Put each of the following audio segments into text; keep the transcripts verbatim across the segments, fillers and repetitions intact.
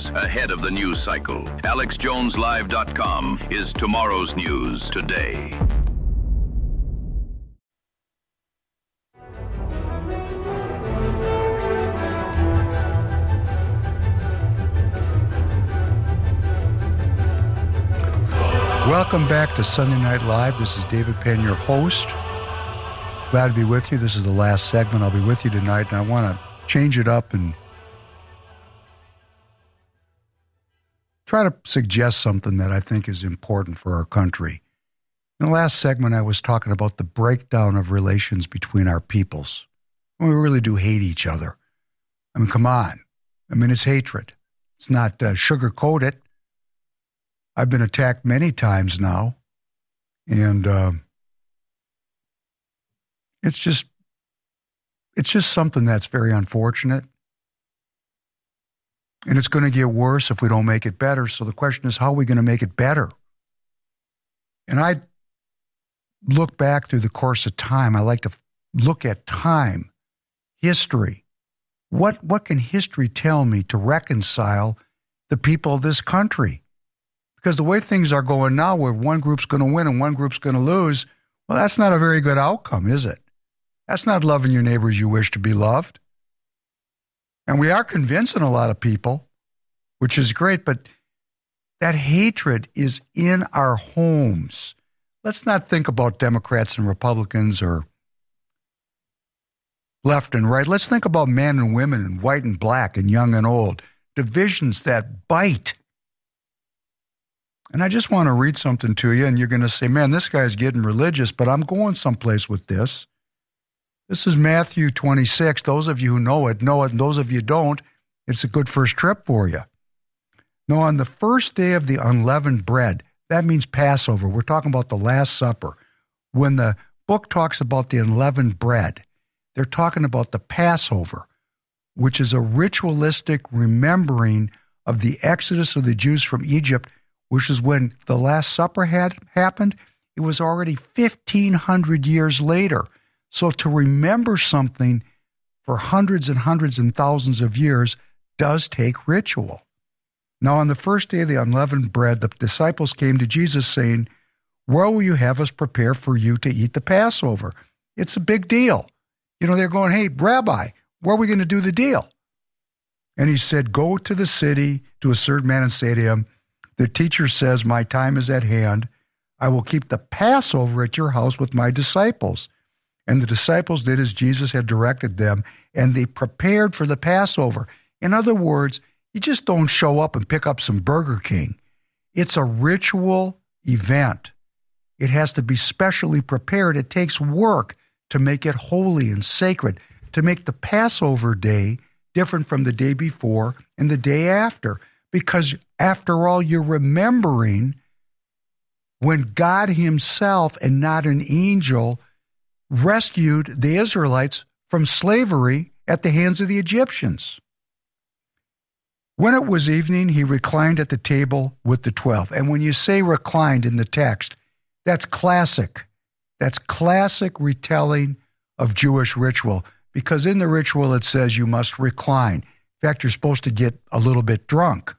hours ahead of the news cycle. Alex Jones Live dot com is tomorrow's news today. Welcome back to Sunday Night Live. This is David Penn, your host. Glad to be with you. This is the last segment. I'll be with you tonight, and I want to change it up and try to suggest something that I think is important for our country. In the last segment, I was talking about the breakdown of relations between our peoples. We really do hate each other. I mean, come on. I mean, it's hatred. It's not uh, sugar-coat it. I've been attacked many times now, and uh, it's just it's just something that's very unfortunate, and it's going to get worse if we don't make it better. So the question is, how are we going to make it better? And I look back through the course of time. I like to look at time, history. What what can history tell me to reconcile the people of this country? Because the way things are going now, where one group's going to win and one group's going to lose, well, that's not a very good outcome, is it? That's not loving your neighbor as you wish to be loved. And we are convincing a lot of people, which is great, but that hatred is in our homes. Let's not think about Democrats and Republicans or left and right. Let's think about men and women and white and black and young and old. Divisions that bite. And I just want to read something to you, and you're going to say, man, this guy's getting religious, but I'm going someplace with this. This is Matthew twenty-six. Those of you who know it, know it, and those of you who don't, it's a good first trip for you. Now, on the first day of the unleavened bread, that means Passover. We're talking about the Last Supper. When the book talks about the unleavened bread, they're talking about the Passover, which is a ritualistic remembering of the exodus of the Jews from Egypt, which is when the Last Supper had happened. It was already fifteen hundred years later. So to remember something for hundreds and hundreds and thousands of years does take ritual. Now, on the first day of the unleavened bread, the disciples came to Jesus saying, where will you have us prepare for you to eat the Passover? It's a big deal. You know, they're going, hey, Rabbi, where are we going to do the deal? And he said, go to the city to a certain man and say to him, the teacher says, my time is at hand. I will keep the Passover at your house with my disciples. And the disciples did as Jesus had directed them, and they prepared for the Passover. In other words, you just don't show up and pick up some Burger King. It's a ritual event. It has to be specially prepared. It takes work to make it holy and sacred, to make the Passover day different from the day before and the day after. Because after all, you're remembering when God himself and not an angel rescued the Israelites from slavery at the hands of the Egyptians. When it was evening, he reclined at the table with the twelve. And when you say reclined in the text, that's classic. That's classic retelling of Jewish ritual, because in the ritual it says you must recline. In fact, you're supposed to get a little bit drunk.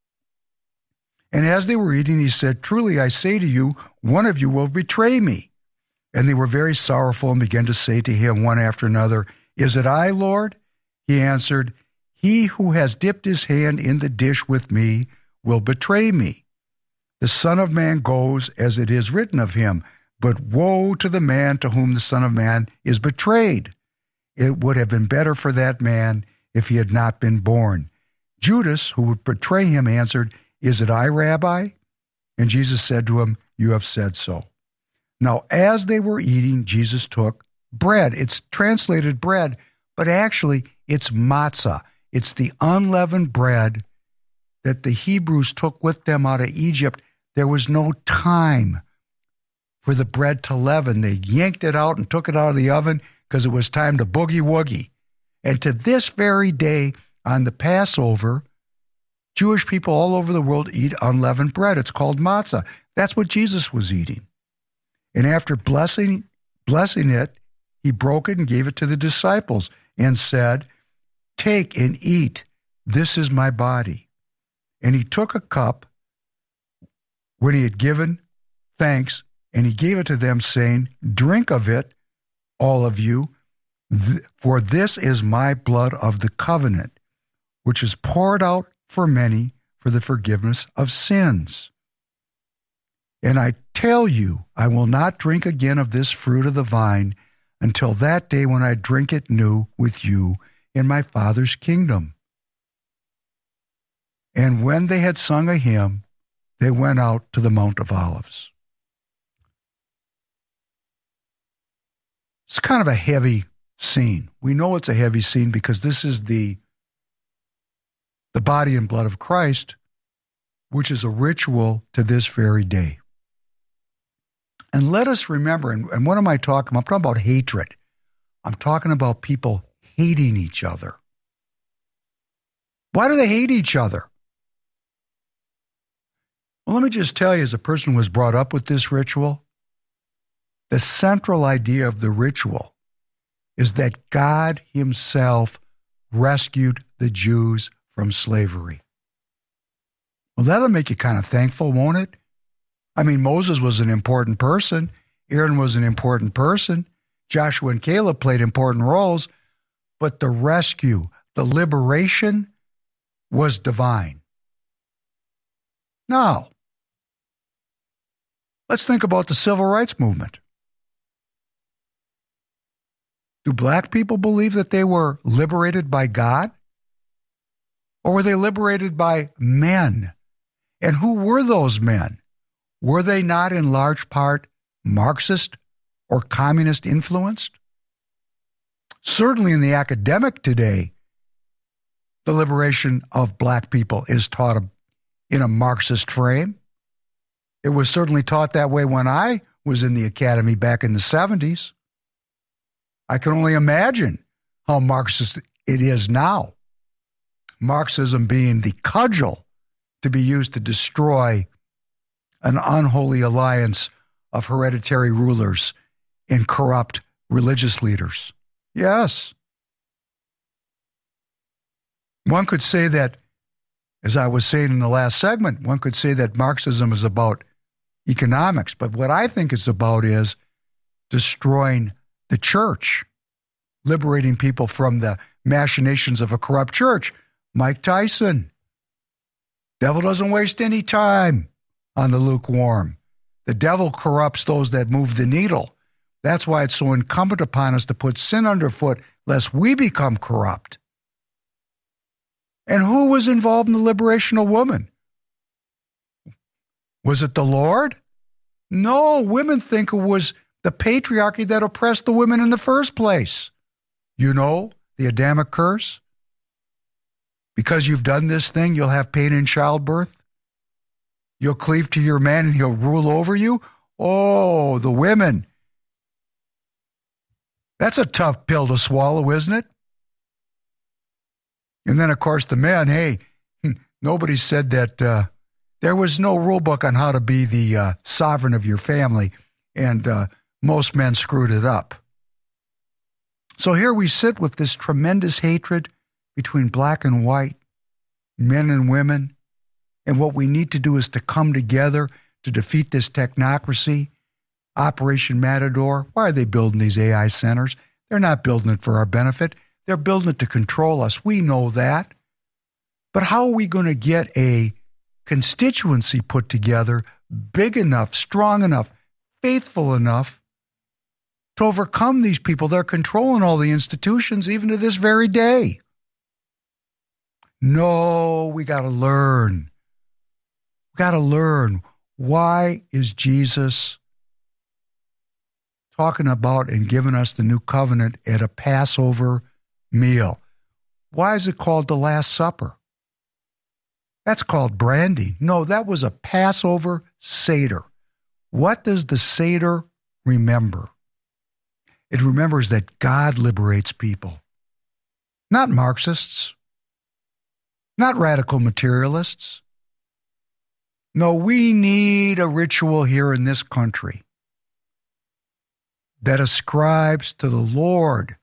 And as they were eating, he said, truly I say to you, one of you will betray me. And they were very sorrowful and began to say to him one after another, is it I, Lord? He answered, he who has dipped his hand in the dish with me will betray me. The Son of Man goes as it is written of him, but woe to the man to whom the Son of Man is betrayed. It would have been better for that man if he had not been born. Judas, who would betray him, answered, is it I, Rabbi? And Jesus said to him, you have said so. Now, as they were eating, Jesus took bread. It's translated bread, but actually it's matzah. It's the unleavened bread that the Hebrews took with them out of Egypt. There was no time for the bread to leaven. They yanked it out and took it out of the oven because it was time to boogie-woogie. And to this very day, on the Passover, Jewish people all over the world eat unleavened bread. It's called matzah. That's what Jesus was eating. And after blessing, blessing it, he broke it and gave it to the disciples and said, take and eat. This is my body. And he took a cup when he had given thanks, and he gave it to them, saying, drink of it, all of you, th- for this is my blood of the covenant, which is poured out for many for the forgiveness of sins. And I tell you, I will not drink again of this fruit of the vine until that day when I drink it new with you in my Father's kingdom. And when they had sung a hymn, they went out to the Mount of Olives. It's kind of a heavy scene. We know it's a heavy scene because this is the, the body and blood of Christ, which is a ritual to this very day. And let us remember, and, and what am I talking about? I'm talking about hatred. I'm talking about people hating each other. Why do they hate each other? Well, let me just tell you, as a person who was brought up with this ritual, the central idea of the ritual is that God himself rescued the Jews from slavery. Well, that'll make you kind of thankful, won't it? I mean, Moses was an important person. Aaron was an important person. Joshua and Caleb played important roles. But the rescue, the liberation was divine. Now, let's think about the civil rights movement. Do black people believe that they were liberated by God? Or were they liberated by men? And who were those men? Were they not in large part Marxist or communist influenced? Certainly in the academic today, the liberation of black people is taught in a Marxist frame. It was certainly taught that way when I was in the academy back in the seventies. I can only imagine how Marxist it is now. Marxism being the cudgel to be used to destroy an unholy alliance of hereditary rulers and corrupt religious leaders. Yes. One could say that, as I was saying in the last segment, one could say that Marxism is about economics, but what I think it's about is destroying the church, liberating people from the machinations of a corrupt church. Mike Tyson. Devil doesn't waste any time on the lukewarm. The devil corrupts those that move the needle. That's why it's so incumbent upon us to put sin underfoot, lest we become corrupt. And who was involved in the liberation of women? Was it the Lord? No, women think it was the patriarchy that oppressed the women in the first place. You know, the Adamic curse? Because you've done this thing, you'll have pain in childbirth. You'll cleave to your man and he'll rule over you. Oh, the women. That's a tough pill to swallow, isn't it? And then, of course, the men, hey, nobody said that uh, there was no rule book on how to be the uh, sovereign of your family, and uh, most men screwed it up. So here we sit with this tremendous hatred between black and white, men and women, and what we need to do is to come together to defeat this technocracy. Operation Matador, why are they building these A I centers? They're not building it for our benefit. They're building it to control us. We know that. But how are we going to get a constituency put together big enough, strong enough, faithful enough to overcome these people? They're controlling all the institutions even to this very day. No, we got to learn. We got to learn. Why is Jesus talking about and giving us the new covenant at a Passover meal? Why is it called the Last Supper? That's called branding. No, that was a Passover Seder. What does the Seder remember? It remembers that God liberates people, not Marxists, not radical materialists. No, we need a ritual here in this country that ascribes to the Lord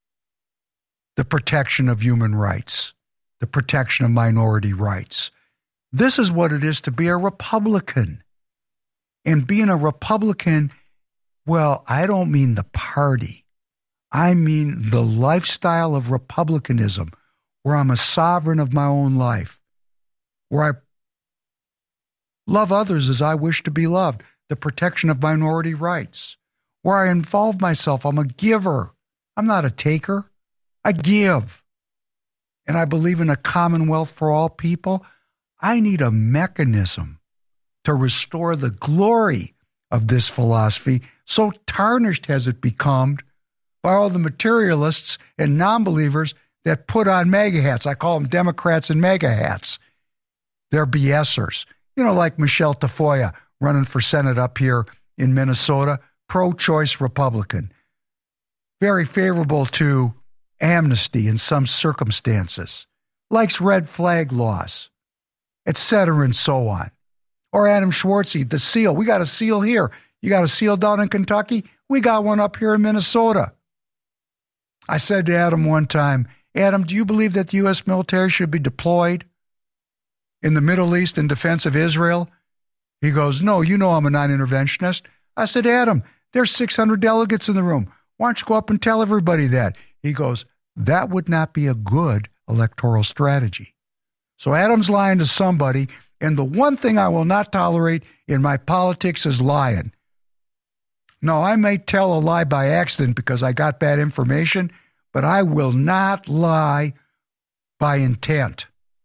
the protection of human rights, the protection of minority rights, This is what it is to be a Republican. And being a Republican, well, I don't mean the party. I mean the lifestyle of republicanism, where I'm a sovereign of my own life, where I love others as I wish to be loved, the protection of minority rights, where I involve myself. I'm a giver. I'm not a taker. I give. And I believe in a commonwealth for all people. I need a mechanism to restore the glory of this philosophy. So tarnished has it become by all the materialists and non-believers that put on MAGA hats. I call them Democrats and MAGA hats. They're BSers. You know, like Michelle Tafoya running for Senate up here in Minnesota, pro-choice Republican. Very favorable to amnesty in some circumstances. Likes red flag laws, et cetera, and so on. Or Adam Schwartzy, the SEAL. We got a SEAL here. You got a SEAL down in Kentucky? We got one up here in Minnesota. I said to Adam one time, Adam, do you believe that the U S military should be deployed in the Middle East in defense of Israel? He goes, no, you know I'm a non-interventionist. I said, Adam, there's six hundred delegates in the room. Why don't you go up and tell everybody that? He goes, that would not be a good electoral strategy. So Adam's lying to somebody, and the one thing I will not tolerate in my politics is lying. No, I may tell a lie by accident because I got bad information, but I will not lie by intent.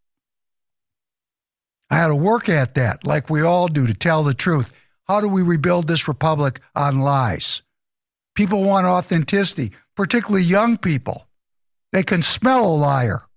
I had to work at that, like we all do, to tell the truth. How do we rebuild this republic on lies? People want authenticity, particularly young people. They can smell a liar.